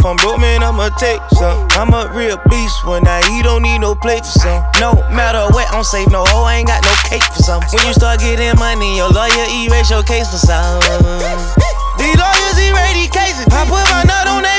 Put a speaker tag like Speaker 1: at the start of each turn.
Speaker 1: I'm broke, man, I'ma take some. I'm a real beast when I eat, don't need no plate for some. No matter what, I'm safe, no hoe, I ain't got no cake for some. When you start getting money, your lawyer erase your case for some. These lawyers erase these cases. I put my nut on that.